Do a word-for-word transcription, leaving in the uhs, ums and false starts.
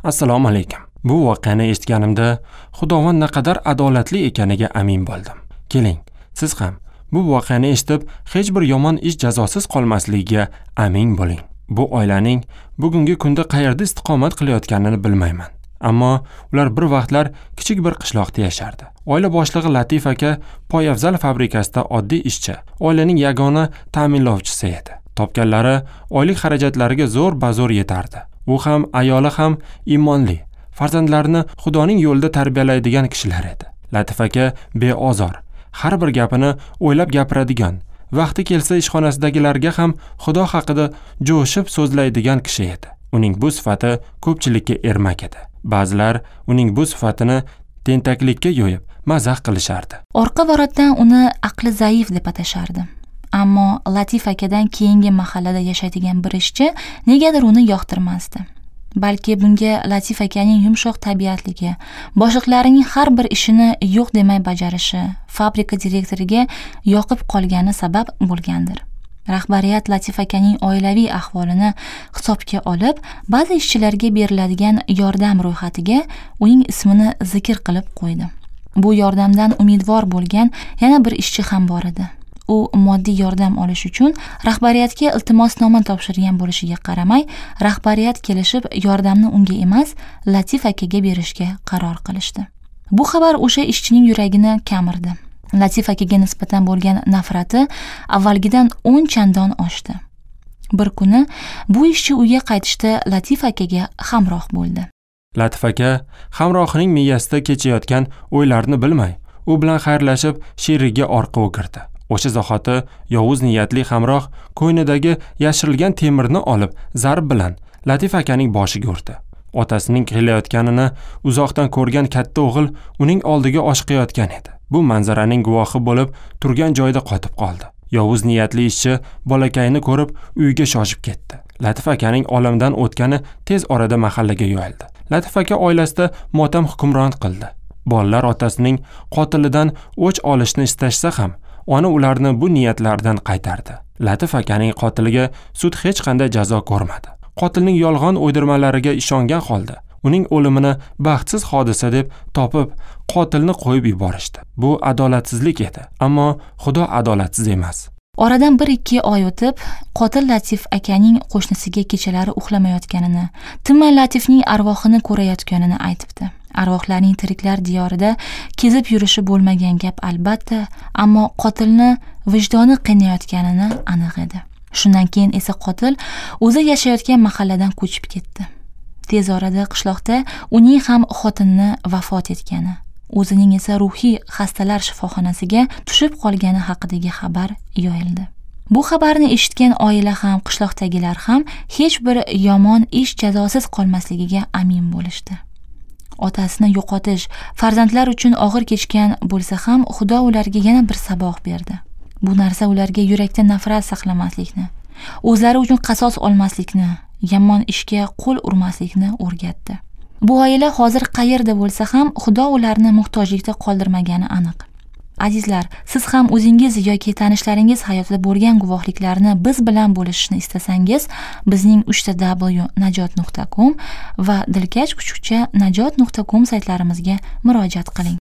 Assalomu alaykum. Bu voqeani eshitganimda Xudovand naqadar adolatli ekaniga amin bo'ldim. Keling, siz ham bu voqeani eshitib hech bir yomon ish jazosiz qolmasligiga amin bo'ling. Bu oilaning bugungi kunda qayerda istiqomat qilayotganini bilmayman. Ammo ular bir vaqtlar kichik bir qishloqda yashardi. Oila boshlig'i Latif aka poyafzal fabrikasida oddiy ishchi, oilaning yagona ta'minlovchisi edi. Topganlari oylik xarajatlariga zo'r bazo'r yetardi. U ham, ayoli ham iymonli, farzandlarini Xudoning yo'lida tarbiyalaydigan kishilar edi. Latif aka beozor, har bir gapini o'ylab gapiradigan, vaqti kelsa ishxonasidagilarga ham Xudo haqida jo'shib so'zlaydigan kishi edi. Uning bu sifati ko'pchilikka ermak edi. Ba'zilar uning bu sifatini tentaklikka yo'yib mazax qilishardi. Orqa varatdan uni aqli zaif deb atashardi. Ammo Latif akadan keyingi mahallada yashaydigan bir ishchi negadir uni yoqtirmasdi. Balki bunga Latif akaning yumshoq tabiatligi, boshliqlarining har bir ishini yo'q demay bajarishi, fabrika direktoriga yoqib qolgani sabab bo'lgandir. Rahbariyat Latif akaning oilaviy ahvolini hisobga olib, ba'zi ishchilarga beriladigan yordam ro'yxatiga uning ismini zikr qilib qo'ydi. Bu yordamdan umidvor bo'lgan yana bir ishchi ham bor edi. U moddiy yordam olish uchun rahbariyatga iltimosnoma topshirgan bo'lishiga qaramay, rahbariyat kelishib yordamni unga emas, Latif akaga berishga qaror qilishdi. Bu xabar o'sha ishchining yuragini kemirdi. Latif akaga nisbatan bo'lgan nafrati avvalgidan o'n chandon oshdi. Bir kuni bu ishchi uyga qaytishda Latif akaga hamroh bo'ldi. Latif aka hamrohining miyasida kechayotgan o'ylarni bilmay, u bilan xayrlashib sherigiga orqa o'girdi. O'sha zahoti yovuz niyatli hamroh ko'ynidagi yashirilgan temirni olib zarb bilan Latif akaning boshiga urdi. Otasining kelayotganini uzoqdan ko'rgan katta o'g'il uning oldiga oshiqayotgan edi. Bu manzaraning guvohi bo'lib turgan joyida qotib qoldi. Yovuz niyatli ishchi bolakayni ko'rib uyiga shoshib ketdi. Latif akaning olamdan o'tgani tez orada mahallaga yoyildi. Latif aka oilasida motam hukmron qildi. Bolalar otasining qotilidan o'ch olishni istashsa ham, ona ularni bu niyatlaridan qaytardi. Latif akaning qotiliga sud hech qanday jazo ko'rmadi. Qotilning yolg'on o'ydirmalariga ishongan holda uning o'limini baxtsiz hodisa deb topib, qotilni qo'yib yuborishdi. Bu adolatsizlik edi, ammo Xudo adolatsiz emas. Oradan bir ikki oy o'tib, qotil Latif akaning qo'shnisiga kechalari uxlamayotganini, tinmay Latifning arvohini ko'rayotganini aytibdi. Arvohlarning tiriklar diyorida kezib yurishi bo'lmagan gap albatta, ammo qotilni vijdoni qiynayotganini aniq edi. Shundan keyin esa qotil o'zi yashayotgan mahalladan ko'chib ketdi. Tez orada qishloqda uning ham xotinini vafot etgani, o'zining esa ruhiy xastalar shifoxonasiga tushib qolgani haqidagi xabar yoyildi. Bu xabarni eshitgan oila ham, qishloqdagilar ham hech bir yomon ish jazosiz qolmasligiga amin bo'lishdi. Otasini yo'qotish farzandlar uchun og'ir kechgan bo'lsa ham, Xudo ularga yana bir saboq berdi. Bu narsa ularga yurakda nafrat saqlamaslikni, o'zlari uchun qasos olmaslikni, yomon ishga qo'l urmaslikni o'rgatdi. Bu oila hozir qayerda bo'lsa ham, Xudo ularni muhtojlikda qoldirmagani aniq. Azizlar, siz ham o'zingiz yoki tanishlaringiz hayotida bo'lgan guvohliklarni biz bilan bo'lishishni istasangiz, bizning uch ta w najot nuqta com va dilkash kuchukcha najot nuqta com saytlarimizga murojaat qiling.